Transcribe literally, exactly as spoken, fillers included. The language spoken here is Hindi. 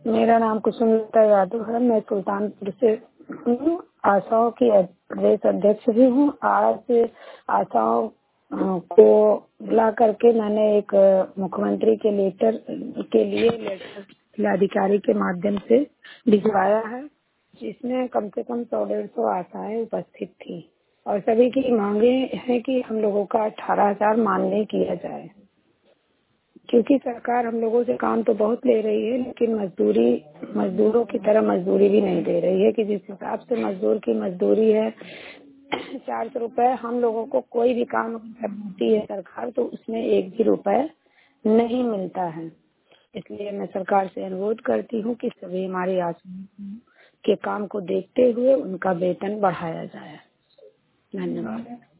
मेरा नाम कुसुमलता यादव है। मैं सुल्तानपुर से हूँ। आशाओं की प्रदेश अध्यक्ष भी हूँ। आज आशाओं को बुला करके मैंने एक मुख्यमंत्री के लेटर के लिए लेटर जिलाधिकारी के माध्यम से भिजवाया है, जिसमें कम से कम सौ डेढ़ सौ आशाएं उपस्थित थी और सभी की मांगे हैं कि हम लोगों का अठारह हजार मान्य किया जाए, क्योंकि सरकार हम लोगों से काम तो बहुत ले रही है, लेकिन मजदूरी मजदूरों की तरह मजदूरी भी नहीं दे रही है कि जिस हिसाब से मजदूर की मजदूरी है चार सौ रुपए, हम लोगों को कोई भी काम करती है सरकार तो उसमें एक भी रुपए नहीं मिलता है। इसलिए मैं सरकार से अनुरोध करती हूँ कि सभी हमारी आशाओं के काम को देखते हुए उनका वेतन बढ़ाया जाए। धन्यवाद।